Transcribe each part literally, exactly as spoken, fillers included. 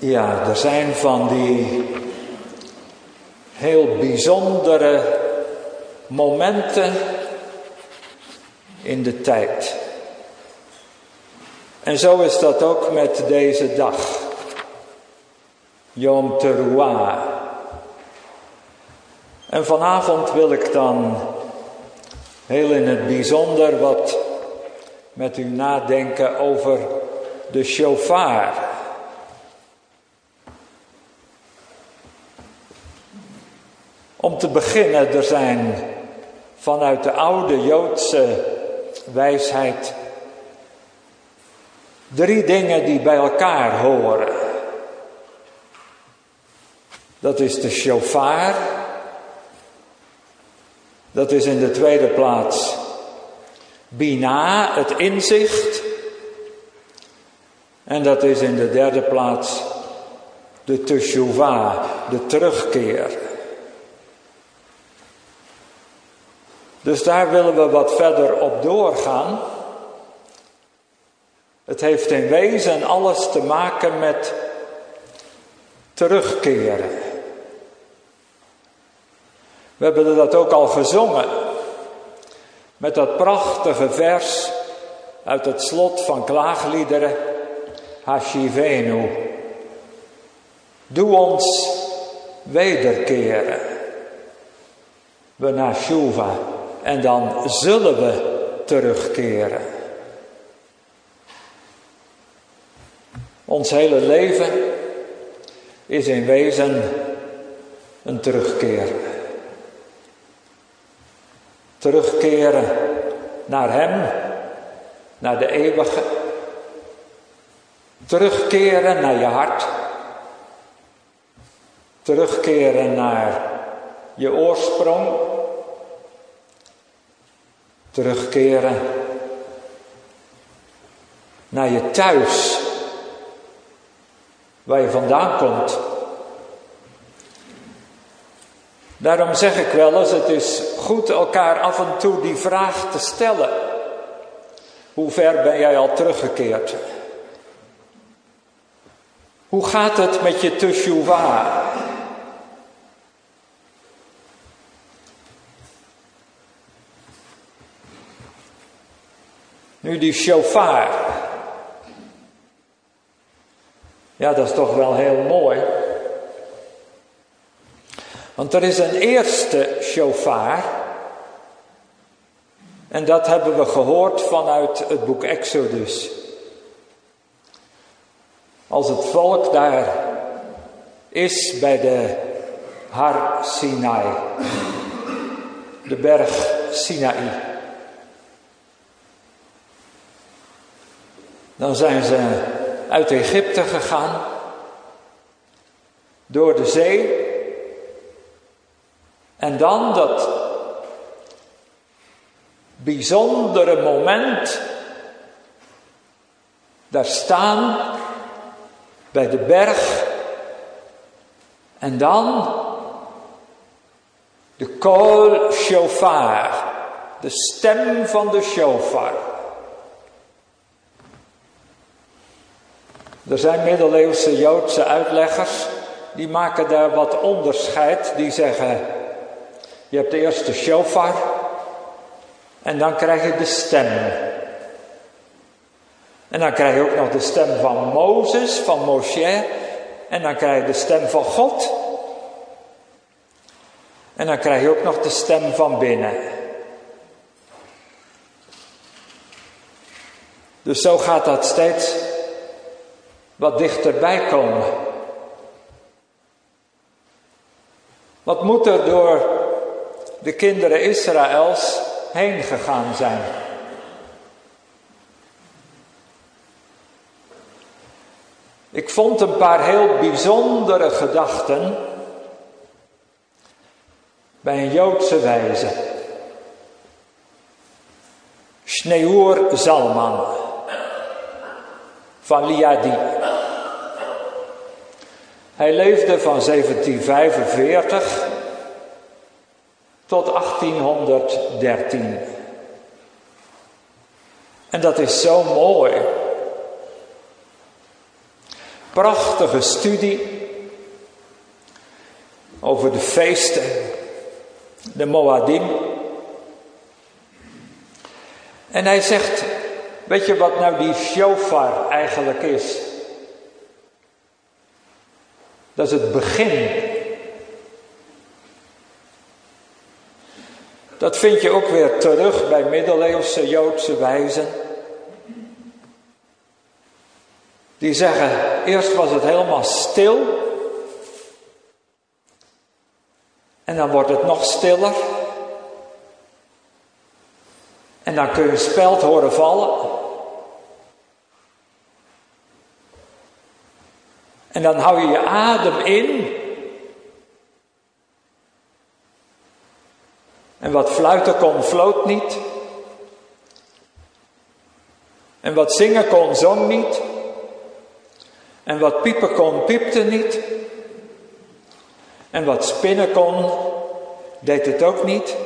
Ja, er zijn van die heel bijzondere momenten in de tijd. En zo is dat ook met deze dag. Yom Teruah. En vanavond wil ik dan heel in het bijzonder wat met u nadenken over de shofar. Om te beginnen, er zijn vanuit de oude Joodse wijsheid drie dingen die bij elkaar horen. Dat is de shofar. Dat is in de tweede plaats Bina, het inzicht. En dat is in de derde plaats de teshuvah, de terugkeer. Dus daar willen we wat verder op doorgaan. Het heeft in wezen alles te maken met terugkeren. We hebben dat ook al gezongen. Met dat prachtige vers uit het slot van Klaagliederen. Hashivenu. Doe ons wederkeren. Benashuva. En dan zullen we terugkeren. Ons hele leven is in wezen een terugkeer. Terugkeren naar Hem, naar de eeuwige. Terugkeren naar je hart. Terugkeren naar je oorsprong. Terugkeren naar je thuis, waar je vandaan komt. Daarom zeg ik wel eens, het is goed elkaar af en toe die vraag te stellen. Hoe ver ben jij al teruggekeerd? Hoe gaat het met je teshuvah? Nu die shofar. Ja, dat is toch wel heel mooi. Want er is een eerste shofar. En dat hebben we gehoord vanuit het boek Exodus. Als het volk daar is bij de Har Sinai. De berg Sinaï. Dan zijn ze uit Egypte gegaan. Door de zee. En dan dat bijzondere moment. Daar staan. Bij de berg. En dan. De kol shofar. De stem van de shofar. Er zijn middeleeuwse Joodse uitleggers, die maken daar wat onderscheid. Die zeggen, je hebt eerst de shofar en dan krijg je de stem. En dan krijg je ook nog de stem van Mozes, van Moshe. En dan krijg je de stem van God. En dan krijg je ook nog de stem van binnen. Dus zo gaat dat steeds wat dichterbij komen. Wat moet er door de kinderen Israëls heen gegaan zijn? Ik vond een paar heel bijzondere gedachten bij een Joodse wijze. Shneur Zalman van Liadi. Hij leefde van zeventien vijfenveertig tot achttienhonderddertien. En dat is zo mooi. prachtige studie over de feesten, de Moadim. En hij zegt, weet je wat nou die shofar eigenlijk is? Dat is het begin. Dat vind je ook weer terug bij middeleeuwse Joodse wijzen. Die zeggen, eerst was het helemaal stil. En dan wordt het nog stiller. En dan kun je een speld horen vallen. En dan hou je je adem in. En wat fluiten kon, floot niet. En wat zingen kon, zong niet. En wat piepen kon, piepte niet. En wat spinnen kon, deed het ook niet.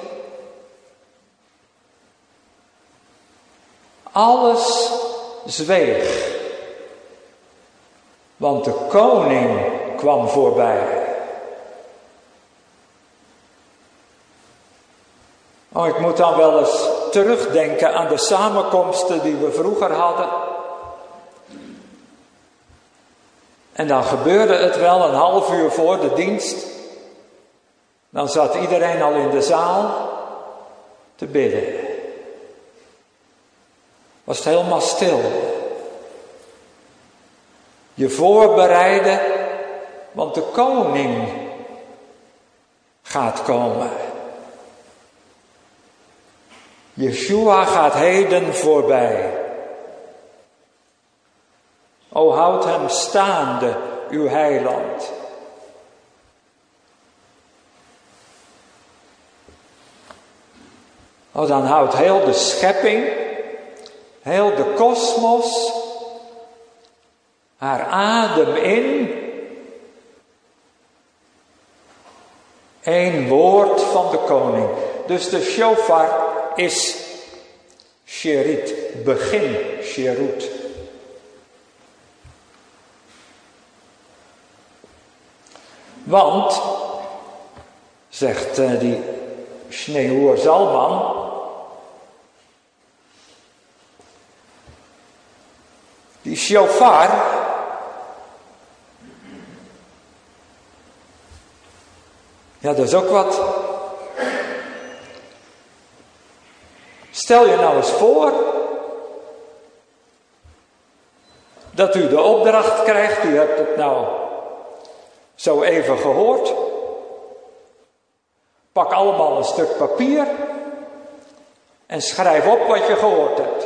Alles zweeg. Want de koning kwam voorbij. Oh, ik moet dan wel eens terugdenken aan de samenkomsten die we vroeger hadden. En dan gebeurde het wel een half uur voor de dienst. Dan zat iedereen al in de zaal te bidden. Was het helemaal stil. Je voorbereiden, want de koning gaat komen. Yeshua gaat heden voorbij. O, houd hem staande, uw heiland. O, dan houdt heel de schepping, heel de kosmos haar adem in. Eén woord van de koning. Dus de shofar is sherit, begin sherut. Want, zegt uh, die Shneur Zalman, die shofar, ja, dat is ook wat. Stel je nou eens voor dat u de opdracht krijgt, u hebt het nou zo even gehoord. Pak allemaal een stuk papier en schrijf op wat je gehoord hebt.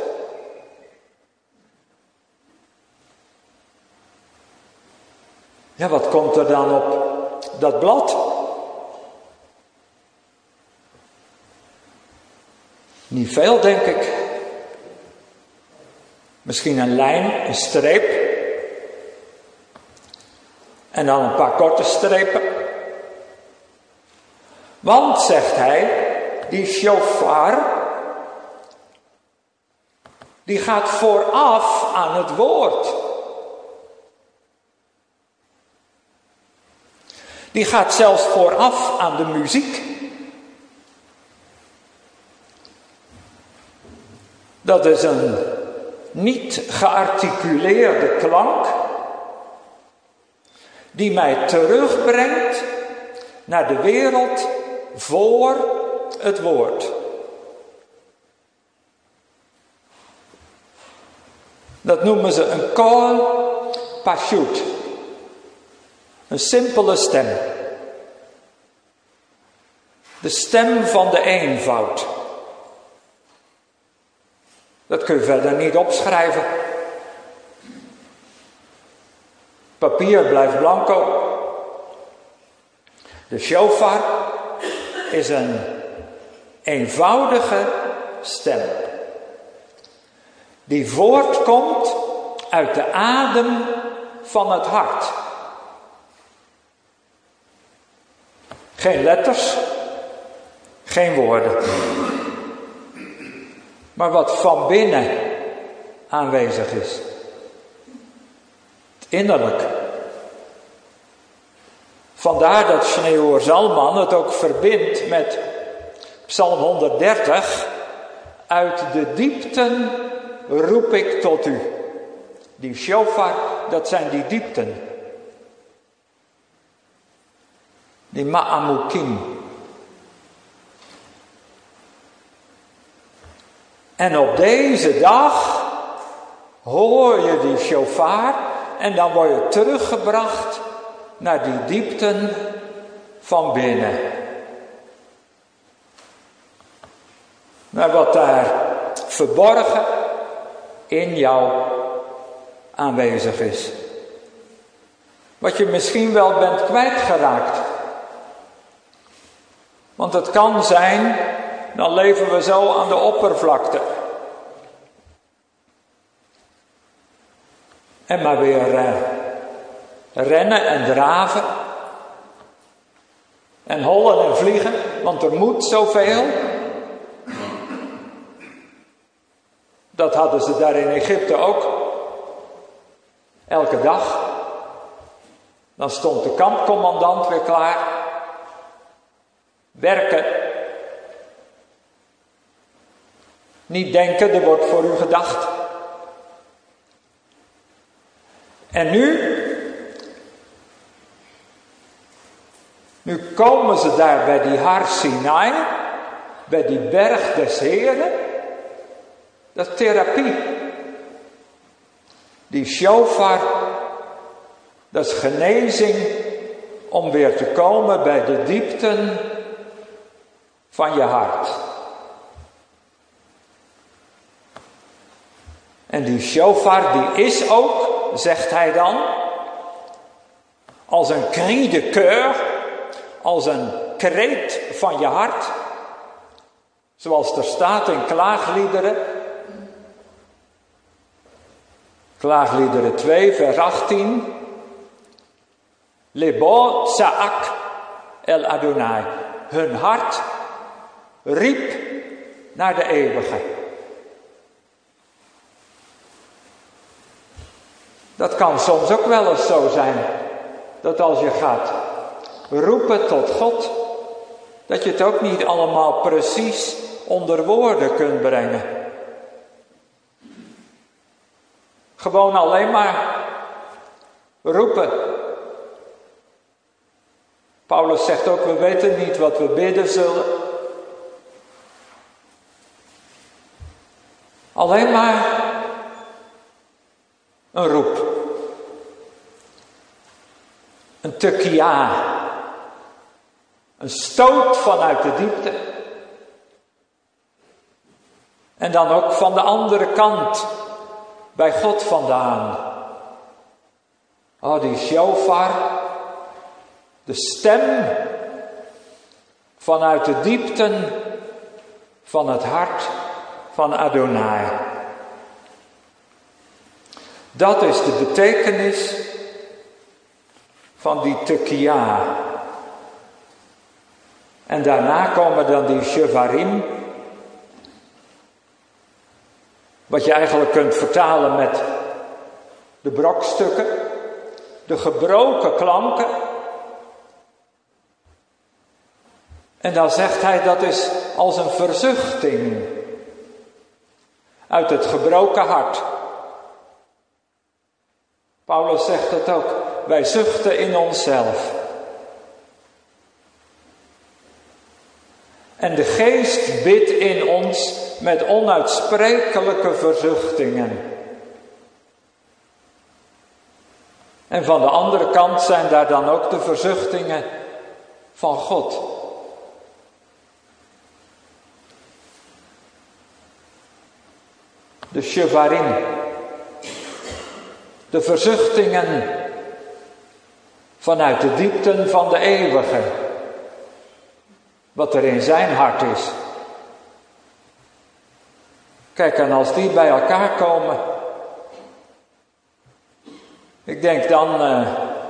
Ja, wat komt er dan op dat blad? Niet veel, denk ik. Misschien een lijn, een streep. En dan een paar korte strepen. Want, zegt hij, die shofar, die gaat vooraf aan het woord. Die gaat zelfs vooraf aan de muziek. Dat is een niet gearticuleerde klank die mij terugbrengt naar de wereld voor het woord. Dat noemen ze een kol pashut. Een simpele stem. De stem van de eenvoud. Dat kun je verder niet opschrijven. Papier blijft blanco. De shofar is een eenvoudige stem. Die voortkomt uit de adem van het hart. Geen letters, geen woorden. Maar wat van binnen aanwezig is. Het innerlijk. Vandaar dat Sneeuwer Zalman het ook verbindt met Psalm honderddertig. Uit de diepten roep ik tot u. Die shofar, dat zijn die diepten. Die ma'amukim. En op deze dag hoor je die shofar en dan word je teruggebracht naar die diepten van binnen. Naar wat daar verborgen in jou aanwezig is. Wat je misschien wel bent kwijtgeraakt. Want het kan zijn, dan leven we zo aan de oppervlakte. En maar weer eh, rennen en draven. En hollen en vliegen, want er moet zoveel. Dat hadden ze daar in Egypte ook. Elke dag. Dan stond de kampcommandant weer klaar. Werken. Niet denken, er wordt voor u gedacht. En nu? Nu komen ze daar bij die Har Sinai. Bij die berg des Heren. Dat is therapie. Die shofar, dat is genezing om weer te komen bij de diepten van je hart. En die shofar die is ook, zegt hij dan, als een cri de cœur, als een kreet van je hart. Zoals er staat in klaagliederen. Klaagliederen twee, vers achttien. Lebo Sa'ak El Adonai. Hun hart riep naar de eeuwige. Dat kan soms ook wel eens zo zijn. Dat als je gaat roepen tot God, dat je het ook niet allemaal precies onder woorden kunt brengen. Gewoon alleen maar roepen. Paulus zegt ook, we weten niet wat we bidden zullen. Alleen maar een roep. Een tekia. Een stoot vanuit de diepte. En dan ook van de andere kant. Bij God vandaan. Oh, die shofar. De stem. Vanuit de diepten. Van het hart van Adonai. Dat is de betekenis van die tekia. En daarna komen dan die shevarim. Wat je eigenlijk kunt vertalen met de brokstukken. De gebroken klanken. En dan zegt hij dat is als een verzuchting. Uit het gebroken hart. Paulus zegt dat ook. Wij zuchten in onszelf. En de geest bidt in ons met onuitsprekelijke verzuchtingen. En van de andere kant zijn daar dan ook de verzuchtingen van God. De shevarim. De verzuchtingen vanuit de diepten van de eeuwige. Wat er in zijn hart is. Kijk, en als die bij elkaar komen. Ik denk dan uh,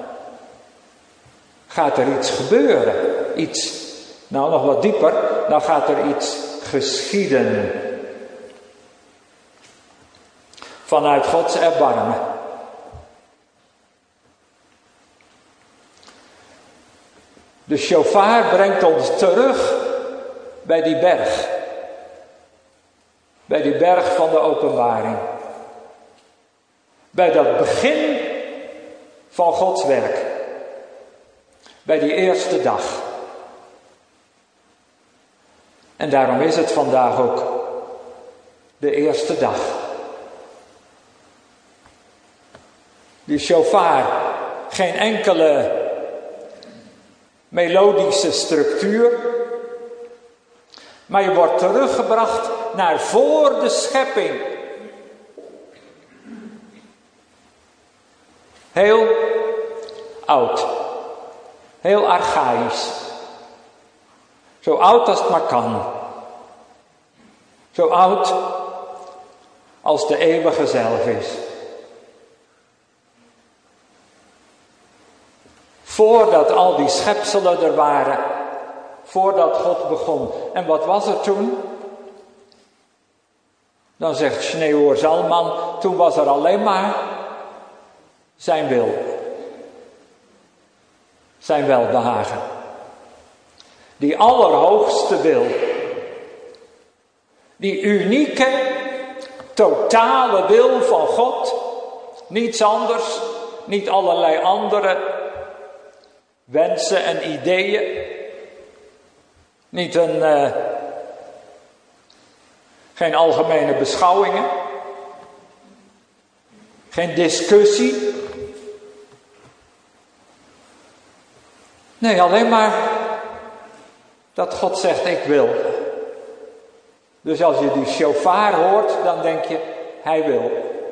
gaat er iets gebeuren. Iets, nou nog wat dieper, dan gaat er iets geschieden. Vanuit Gods erbarmen. De shofar brengt ons terug bij die berg. Bij die berg van de openbaring. Bij dat begin van Gods werk. Bij die eerste dag. En daarom is het vandaag ook de eerste dag. Die shofar, geen enkele melodische structuur, maar je wordt teruggebracht naar voor de schepping. Heel oud, heel archaïs. Zo oud als het maar kan. Zo oud als de eeuwige zelf is. Voordat al die schepselen er waren. Voordat God begon. En wat was er toen? Dan zegt Sneeuwhoer Zalman, toen was er alleen maar zijn wil. Zijn welbehagen. Die allerhoogste wil. Die unieke, totale wil van God. Niets anders, niet allerlei andere wensen en ideeën. Niet een, uh, geen algemene beschouwingen. Geen discussie. Nee, alleen maar dat God zegt, ik wil. Dus als je die shofar hoort, dan denk je, hij wil.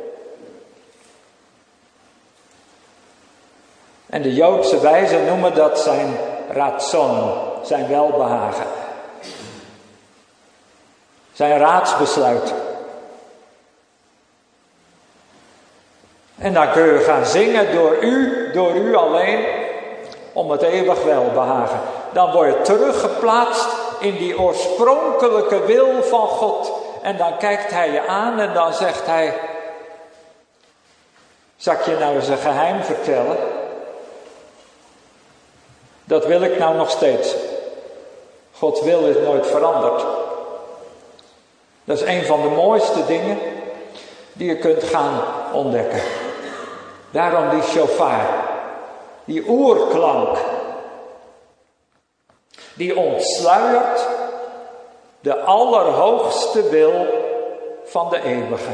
En de Joodse wijzen noemen dat zijn ratson, zijn welbehagen. Zijn raadsbesluit. En dan kun je gaan zingen door u, door u alleen, om het eeuwig welbehagen. Dan word je teruggeplaatst in die oorspronkelijke wil van God. En dan kijkt hij je aan en dan zegt hij, zal ik je nou eens een geheim vertellen? Dat wil ik nou nog steeds. Gods wil is nooit veranderd. Dat is een van de mooiste dingen die je kunt gaan ontdekken. Daarom die shofar. Die oerklank. Die ontsluiert de allerhoogste wil van de eeuwige.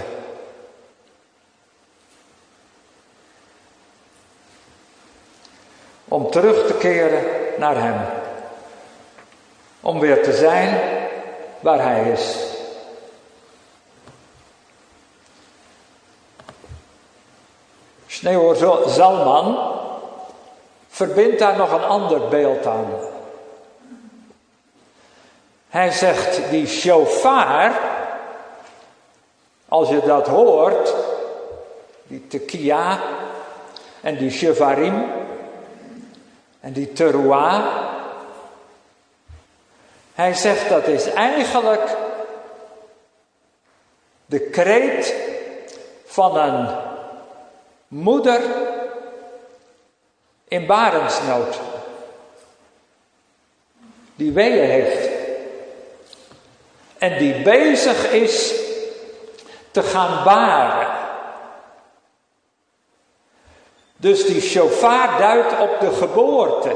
Om terug te keren naar hem. Om weer te zijn waar hij is. Sneeuwhoer Zalman verbindt daar nog een ander beeld aan. Hij zegt, die shofar, als je dat hoort, die tekia en die shevarim en die teruah, hij zegt dat is eigenlijk de kreet van een moeder in barensnood. Die weeën heeft. En die bezig is te gaan baren. Dus die shofar duidt op de geboorte.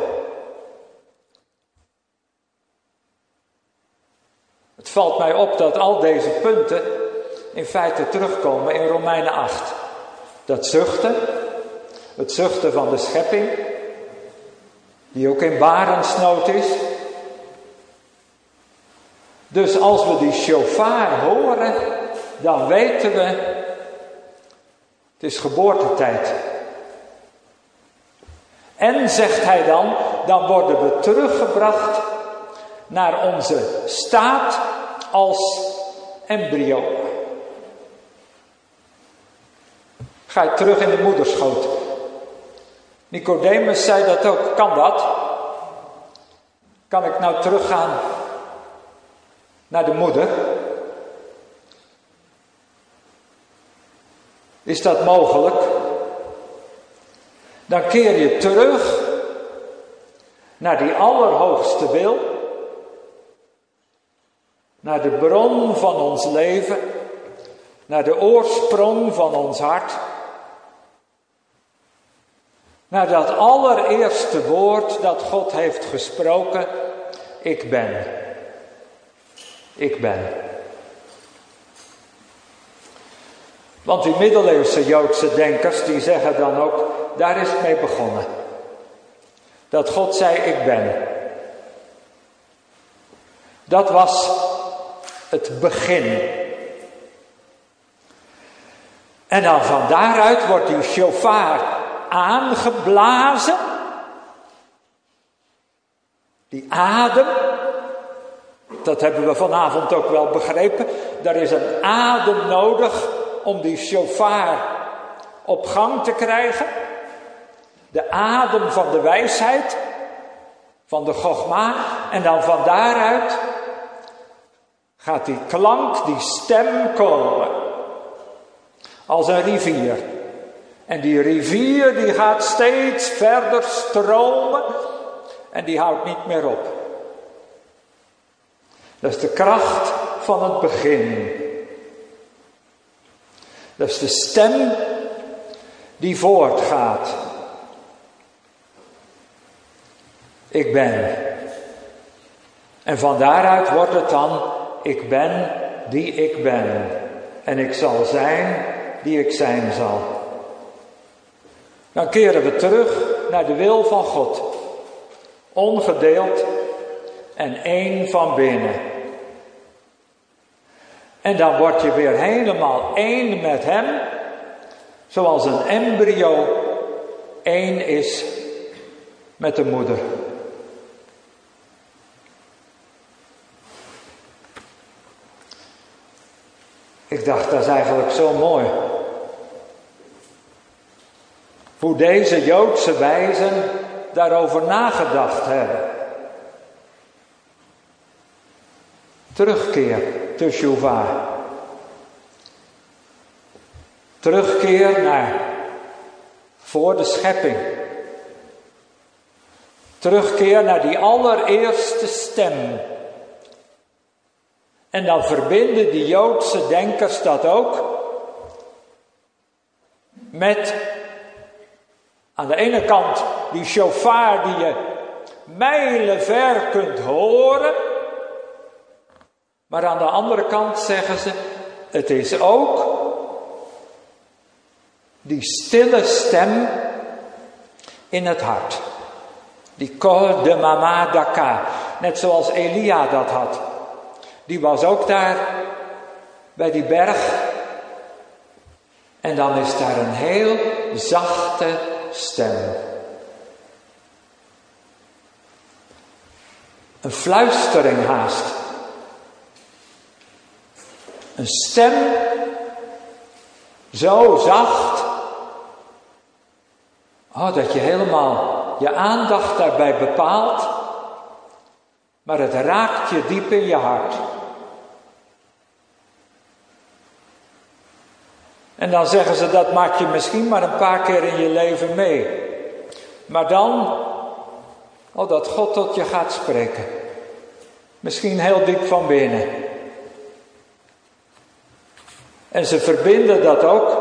Het valt mij op dat al deze punten in feite terugkomen in Romeinen acht. Dat zuchten, het zuchten van de schepping, die ook in barensnood is. Dus als we die shofar horen, dan weten we, het is geboortetijd. En, zegt hij dan, dan worden we teruggebracht naar onze staat als embryo. Ga je terug in de moederschoot. Nicodemus zei dat ook. Kan dat? Kan ik nou teruggaan naar de moeder? Is dat mogelijk? Dan keer je terug naar die allerhoogste wil, naar de bron van ons leven, naar de oorsprong van ons hart, naar dat allereerste woord dat God heeft gesproken, ik ben. Ik ben. Want die middeleeuwse Joodse denkers die zeggen dan ook, daar is het mee begonnen. Dat God zei, ik ben. Dat was het begin. En dan van daaruit wordt die shofar aangeblazen. Die adem, dat hebben we vanavond ook wel begrepen. Er is een adem nodig om die shofar op gang te krijgen. De adem van de wijsheid, van de chogma. En dan van daaruit gaat die klank, die stem komen. Als een rivier. En die rivier die gaat steeds verder stromen. En die houdt niet meer op. Dat is de kracht van het begin. Dat is de stem die voortgaat. Ik ben. En van daaruit wordt het dan, ik ben die ik ben. En ik zal zijn die ik zijn zal. Dan keren we terug naar de wil van God. Ongedeeld en één van binnen. En dan word je weer helemaal één met hem. Zoals een embryo één is met de moeder. Ik dacht, dat is eigenlijk zo mooi. Hoe deze Joodse wijzen daarover nagedacht hebben. Terugkeer te Shuvah. Terugkeer naar voor de schepping. Terugkeer naar die allereerste stem. En dan verbinden die Joodse denkers dat ook met aan de ene kant die shofar die je mijlenver kunt horen. Maar aan de andere kant zeggen ze, het is ook die stille stem in het hart. Die kol de mama daka, net zoals Elia dat had. Die was ook daar bij die berg. En dan is daar een heel zachte stem. Een fluistering haast. Een stem, zo zacht, oh, dat je helemaal je aandacht daarbij bepaalt, maar het raakt je diep in je hart. En dan zeggen ze, dat maak je misschien maar een paar keer in je leven mee. Maar dan, oh, dat God tot je gaat spreken. Misschien heel diep van binnen. En ze verbinden dat ook.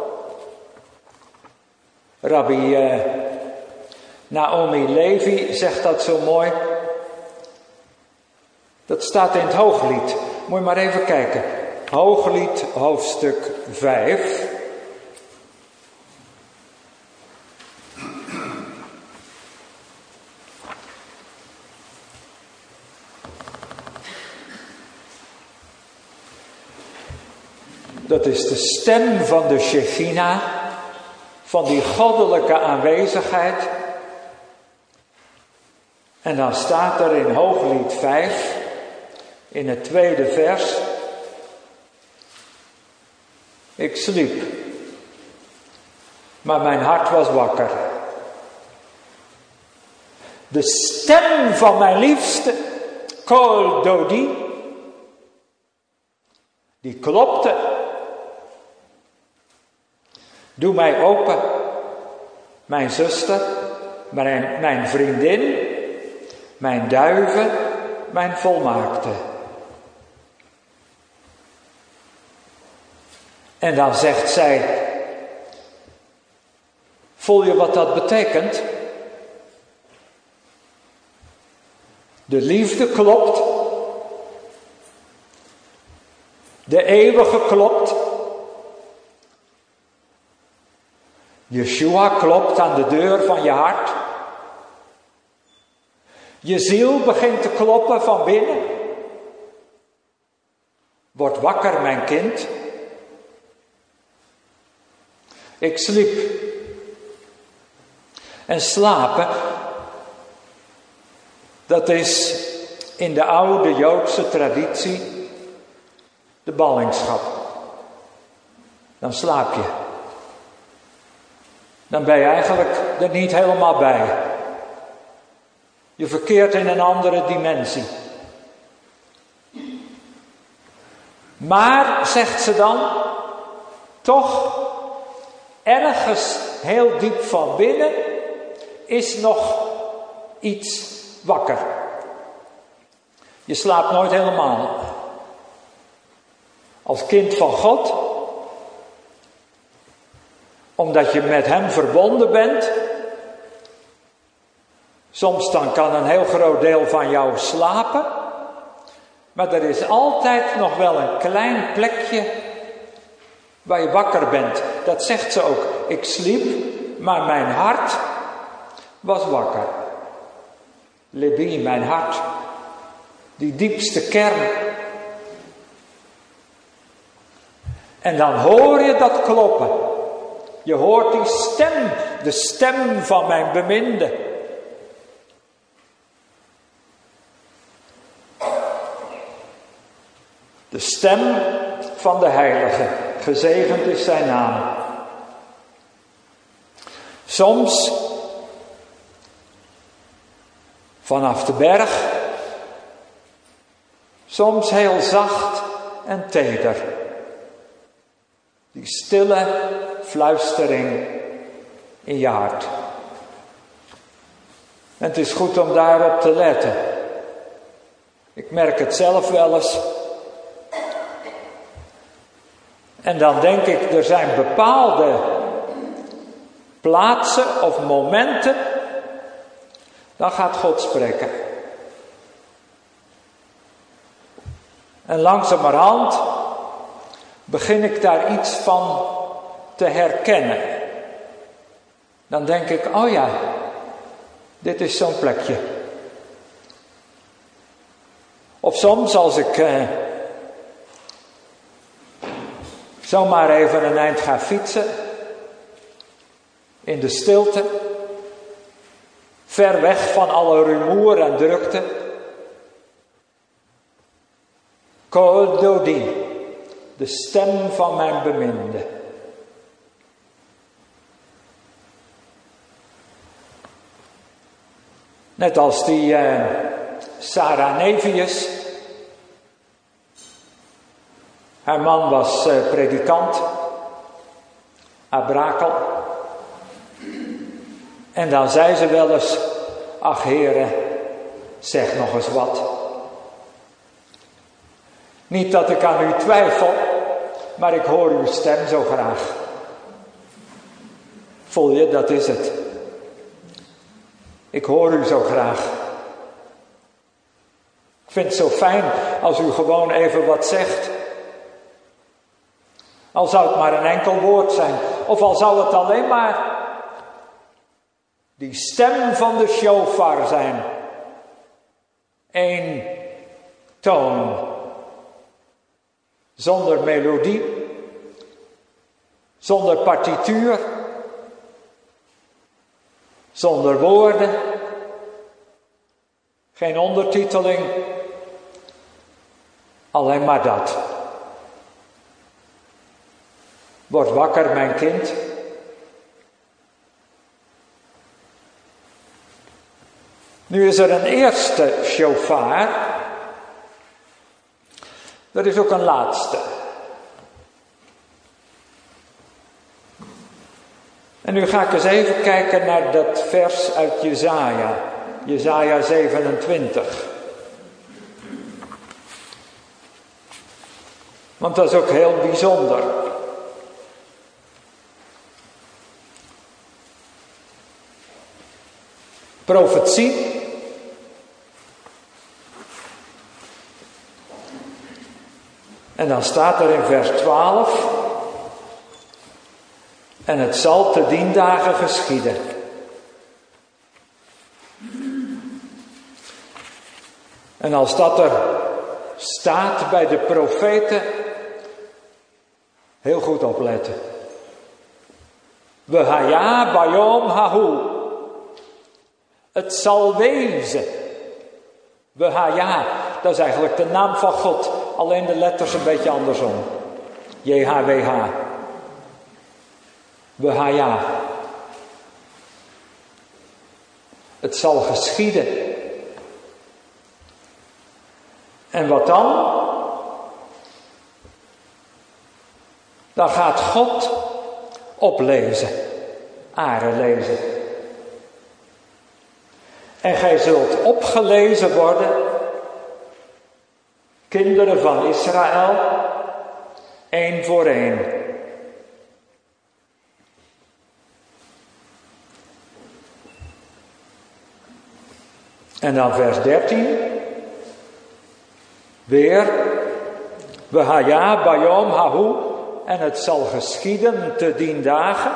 Rabbi eh, Naomi Levi zegt dat zo mooi. Dat staat in het Hooglied. Moet je maar even kijken. Hooglied hoofdstuk vijf. Dat is de stem van de Shechina, van die goddelijke aanwezigheid. En dan staat er in Hooglied vijf, in het tweede vers. Ik sliep, maar mijn hart was wakker. De stem van mijn liefste, Kol Dodi, die klopte. Doe mij open, mijn zuster, mijn, mijn vriendin, Mijn duiven, mijn volmaakte. En dan zegt zij, voel je wat dat betekent? De liefde klopt. De eeuwige klopt. Yeshua klopt aan de deur van je hart. Je ziel begint te kloppen van binnen. Word wakker, mijn kind. Ik sliep. En slapen, dat is in de oude Joodse traditie de ballingschap. Dan slaap je. Dan ben je eigenlijk er niet helemaal bij. Je verkeert in een andere dimensie. Maar, zegt ze dan, toch ergens heel diep van binnen is nog iets wakker. Je slaapt nooit helemaal. Als kind van God, omdat je met hem verbonden bent, soms dan kan een heel groot deel van jou slapen, maar er is altijd nog wel een klein plekje waar je wakker bent. Dat zegt ze ook. Ik sliep, maar mijn hart was wakker. Libi, mijn hart. Die diepste kern. En dan hoor je dat kloppen. Je hoort die stem. De stem van mijn beminde. De stem van de Heilige. Gezegend is zijn naam. Soms vanaf de berg, soms heel zacht en teder. Die stille fluistering in je hart. En het is goed om daarop te letten. Ik merk het zelf wel eens. En dan denk ik, er zijn bepaalde plaatsen of momenten, dan gaat God spreken. En langzamerhand begin ik daar iets van te herkennen. Dan denk ik, oh ja, dit is zo'n plekje. Of soms als ik eh, zomaar even een eind ga fietsen, in de stilte, ver weg van alle rumoer en drukte. Kol Dodi, de stem van mijn beminde. Net als die uh, Sarah Nevius. Haar man was uh, predikant. Abrakel. En dan zei ze wel eens, ach heren, zeg nog eens wat. Niet dat ik aan u twijfel, maar ik hoor uw stem zo graag. Voel je, dat is het. Ik hoor u zo graag. Ik vind het zo fijn als u gewoon even wat zegt. Al zou het maar een enkel woord zijn. Of al zou het alleen maar die stem van de shofar zijn. Eén toon. Zonder melodie. Zonder partituur. Zonder woorden. Geen ondertiteling. Alleen maar dat. Word wakker, mijn kind. Nu is er een eerste shofar. Er is ook een laatste. En nu ga ik eens even kijken naar dat vers uit Jesaja. Jesaja zevenentwintig. Want dat is ook heel bijzonder. Profetie. En dan staat er in vers twaalf. En het zal te dien dagen geschieden. En als dat er staat bij de profeten, heel goed opletten. We haya bayom hahu. Het zal wezen. We haya, dat is eigenlijk de naam van God. Alleen de letters een beetje andersom. J H W H. We haya. Het zal geschieden. En wat dan? Dan gaat God oplezen. Aren lezen. En gij zult opgelezen worden, kinderen van Israël, één voor één. En dan vers dertien. Weer. We haya bayom hahu. En het zal geschieden te dien dagen.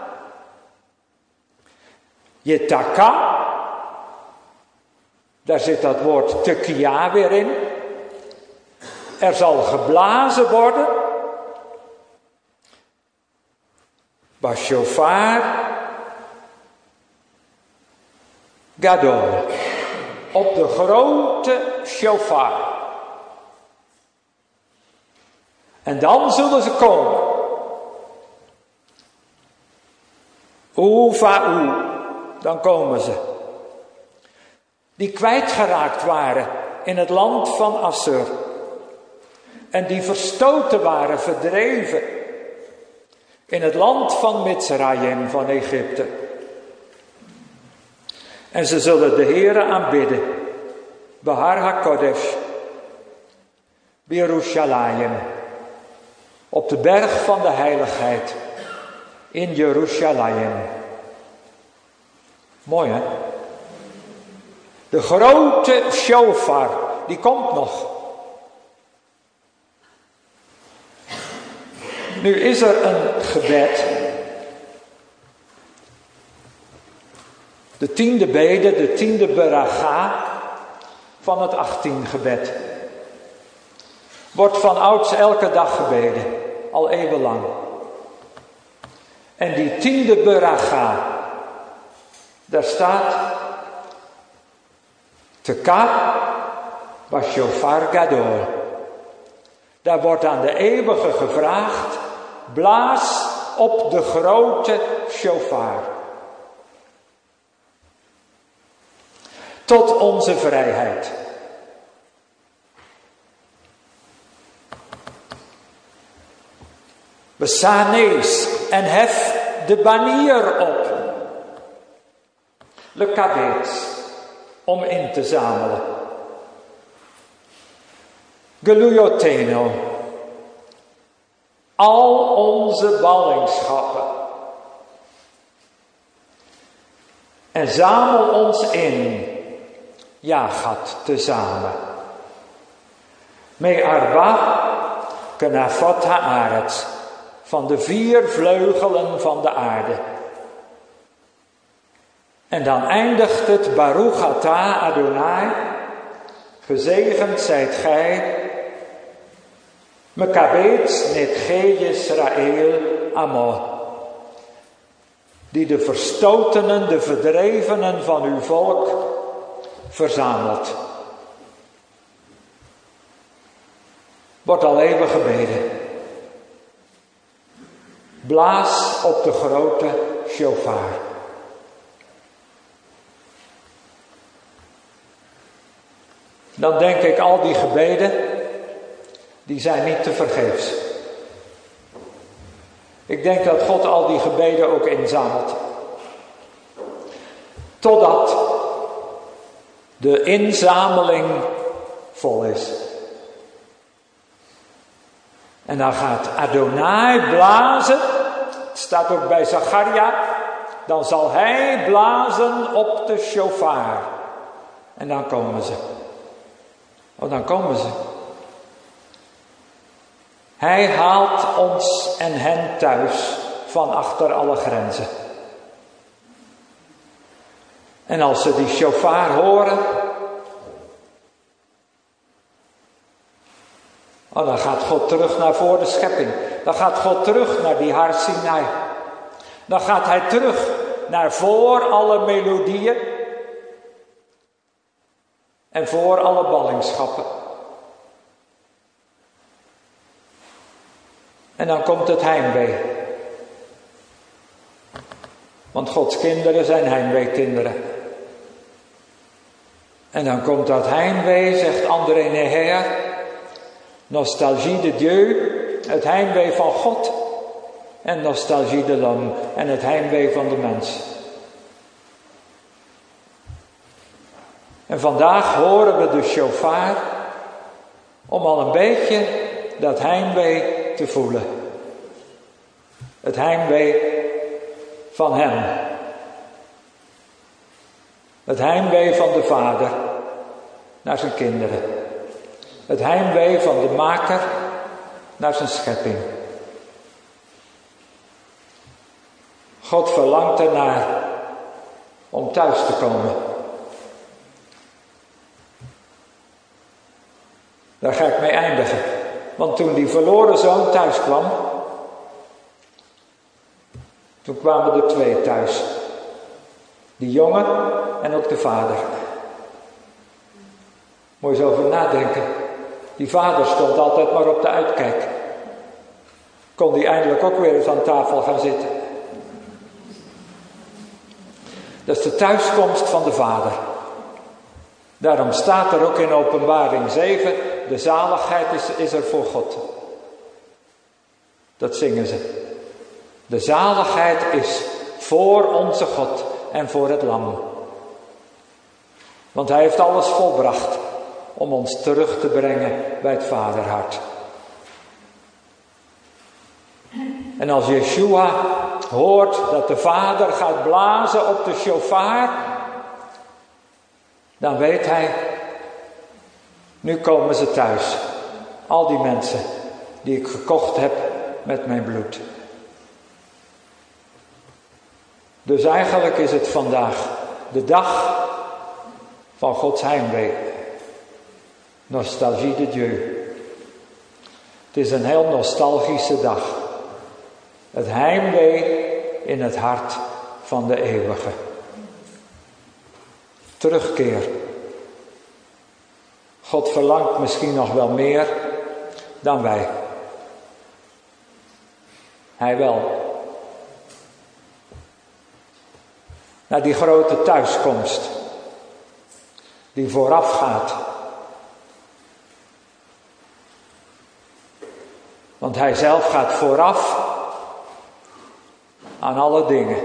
Jetaka. Daar zit dat woord tekia weer in. Er zal geblazen worden. Bashofar gadol. Op de grote shofar. En dan zullen ze komen. Oeva'u. Dan komen ze. Die kwijtgeraakt waren in het land van Assur. En die verstoten waren, verdreven. In het land van Mitzrayim, van Egypte. En ze zullen de Heere aanbidden. Behar HaKodesh. Yerushalayim. Op de berg van de heiligheid. In Jeruzalem. Mooi hè? De grote shofar. Die komt nog. Nu is er een gebed. De tiende bede, de tiende beracha van het achttien gebed. Wordt van ouds elke dag gebeden, al eeuwenlang. En die tiende beracha, daar staat Teka bashofar gadol. Daar wordt aan de eeuwige gevraagd, blaas op de grote shofar. Tot onze vrijheid. Besanees en hef de banier op. Le kabets, om in te zamelen. Geluyoteno, al onze ballingschappen. En zamel ons in, jagat tezamen. Me arba, kenafot haaretz. Van de vier vleugelen van de aarde. En dan eindigt het Baruch atah Adonai. Gezegend zijt gij. Mekabetz netge Yisrael amo. Die de verstotenen, de verdrevenen van uw volk verzamelt. Wordt al even gebeden. Blaas op de grote shofar. Dan denk ik, al die gebeden, die zijn niet te vergeefs. Ik denk dat God al die gebeden ook inzamelt. Totdat de inzameling vol is. En dan gaat Adonai blazen, het staat ook bij Zacharia, dan zal hij blazen op de shofar. En dan komen ze. Oh, dan komen ze. Hij haalt ons en hen thuis van achter alle grenzen. En als ze die shofar horen, oh, dan gaat God terug naar voor de schepping. Dan gaat God terug naar die Har Sinai. Dan gaat hij terug naar voor alle melodieën en voor alle ballingschappen. En dan komt het heimwee. Want Gods kinderen zijn heimweekinderen. En dan komt dat heimwee, zegt André Neher, nostalgie de Dieu, het heimwee van God. En nostalgie de l'homme, en het heimwee van de mens. En vandaag horen we de shofar om al een beetje dat heimwee te voelen. Het heimwee van hem. Het heimwee van de Vader naar zijn kinderen. Het heimwee van de Maker naar zijn schepping. God verlangt ernaar om thuis te komen. Daar ga ik mee eindigen. Want toen die verloren zoon thuis kwam, toen kwamen er twee thuis. Die jongen en ook de vader. Moet je eens over nadenken. Die vader stond altijd maar op de uitkijk. Kon die eindelijk ook weer eens aan tafel gaan zitten. Dat is de thuiskomst van de Vader. Daarom staat er ook in Openbaring zeven, de zaligheid is, is er voor God. Dat zingen ze. De zaligheid is voor onze God en voor het Lam. Want hij heeft alles volbracht om ons terug te brengen bij het Vaderhart. En als Yeshua hoort dat de Vader gaat blazen op de shofar, dan weet hij, nu komen ze thuis. Al die mensen die ik gekocht heb met mijn bloed. Dus eigenlijk is het vandaag de dag van Gods heimwee. Nostalgie de Dieu. Het is een heel nostalgische dag. Het heimwee in het hart van de eeuwige. Terugkeer. God verlangt misschien nog wel meer dan wij. Hij wel. Naar die grote thuiskomst. Die vooraf gaat. Want hij zelf gaat vooraf aan alle dingen.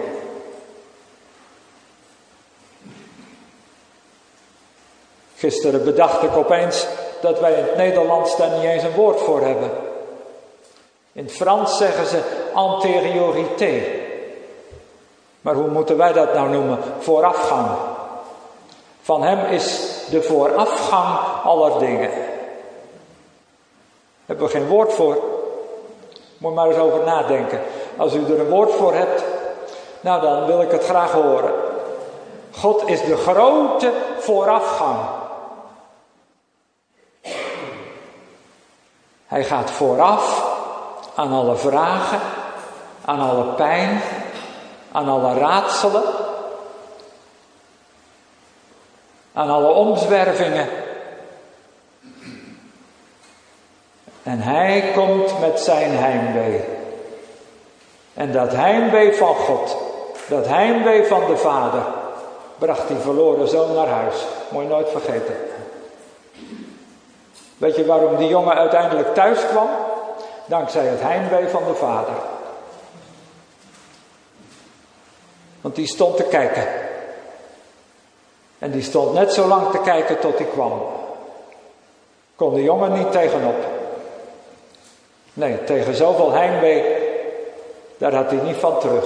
Gisteren bedacht ik opeens dat wij in het Nederlands daar niet eens een woord voor hebben. In het Frans zeggen ze antériorité. Maar hoe moeten wij dat nou noemen? Voorafgang. Van hem is de voorafgang aller dingen. Daar hebben we geen woord voor. Moet maar eens over nadenken. Als u er een woord voor hebt, nou dan wil ik het graag horen. God is de grote voorafgang. Hij gaat vooraf aan alle vragen, aan alle pijn, aan alle raadselen, aan alle omzwervingen. En hij komt met zijn heimwee. En dat heimwee van God, dat heimwee van de Vader, bracht die verloren zoon naar huis. Moet je nooit vergeten. Weet je waarom die jongen uiteindelijk thuis kwam? Dankzij het heimwee van de Vader. Want die stond te kijken. En die stond net zo lang te kijken tot hij kwam. Kon de jongen niet tegenop. Nee, tegen zoveel heimwee, daar had hij niet van terug.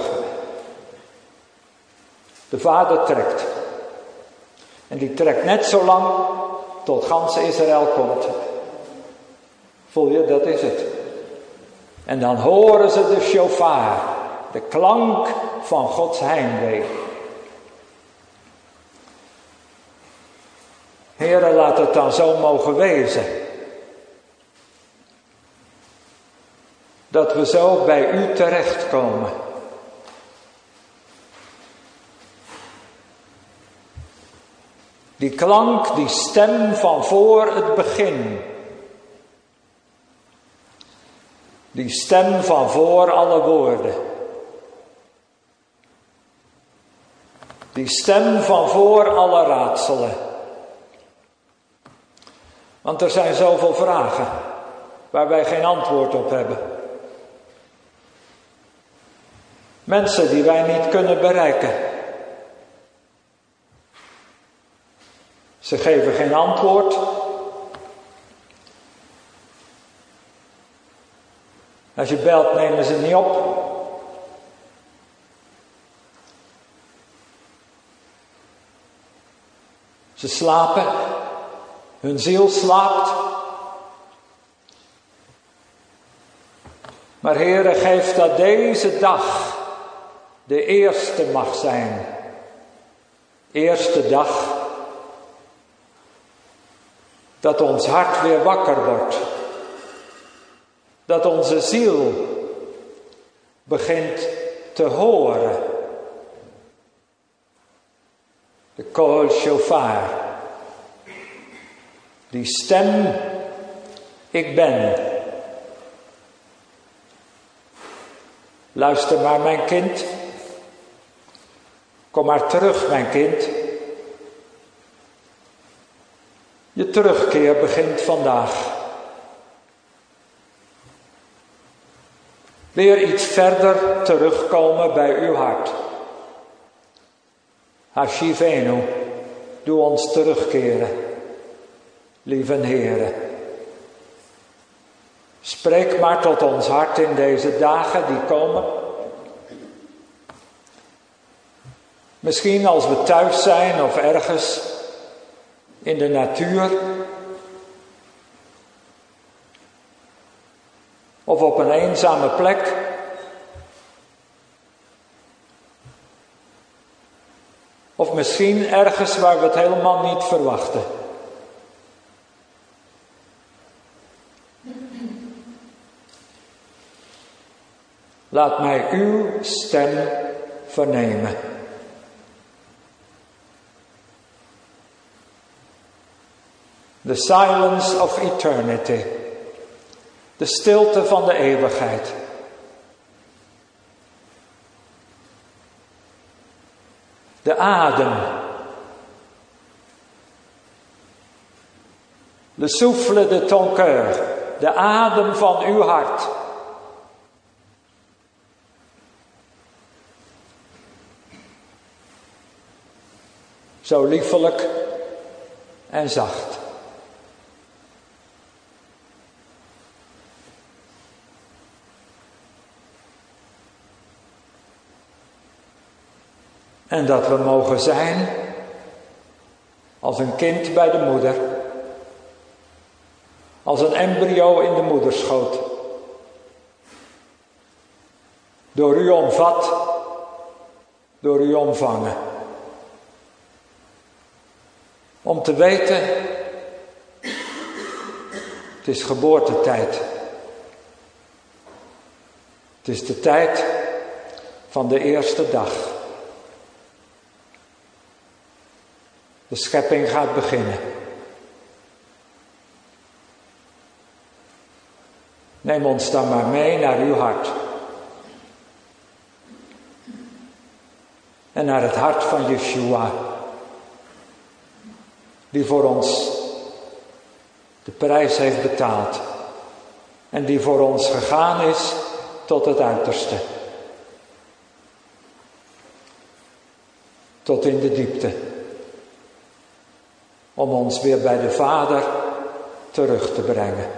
De vader trekt. En die trekt net zo lang tot gans Israël komt. Voel je, dat is het. En dan horen ze de shofar, de klank van Gods heimwee. Heere, laat het dan zo mogen wezen. Dat we zo bij u terechtkomen. Die klank, die stem van voor het begin. Die stem van voor alle woorden. Die stem van voor alle raadselen. Want er zijn zoveel vragen waar wij geen antwoord op hebben. Mensen die wij niet kunnen bereiken. Ze geven geen antwoord. Als je belt, nemen ze niet op. Ze slapen. Hun ziel slaapt. Maar Heere, geef dat deze dag de eerste mag zijn. Eerste dag dat ons hart weer wakker wordt. Dat onze ziel begint te horen. De kol shofar. Die stem, ik ben. Luister maar, mijn kind. Kom maar terug, mijn kind. Je terugkeer begint vandaag. Weer iets verder terugkomen bij uw hart. Hashivenu, doe ons terugkeren. Lieve Heere. Spreek maar tot ons hart in deze dagen die komen. Misschien als we thuis zijn of ergens in de natuur. Of op een eenzame plek. Of misschien ergens waar we het helemaal niet verwachten. Laat mij uw stem vernemen. The silence of eternity. De stilte van de eeuwigheid. De adem. Le souffle de ton cœur. De adem van uw hart. Zo liefelijk en zacht. En dat we mogen zijn als een kind bij de moeder. Als een embryo in de moederschoot. Door u omvat, door u omvangen. Om te weten, het is geboortetijd. Het is de tijd van de eerste dag. De schepping gaat beginnen. Neem ons dan maar mee naar uw hart. En naar het hart van Yeshua. Die voor ons de prijs heeft betaald. En die voor ons gegaan is tot het uiterste. Tot in de diepte. om ons weer bij de Vader terug te brengen.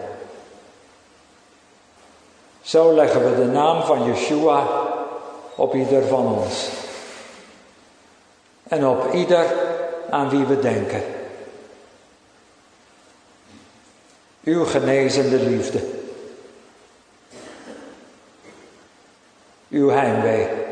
Zo leggen we de naam van Yeshua op ieder van ons. En op ieder aan wie we denken. Uw genezende liefde. Uw heimwee.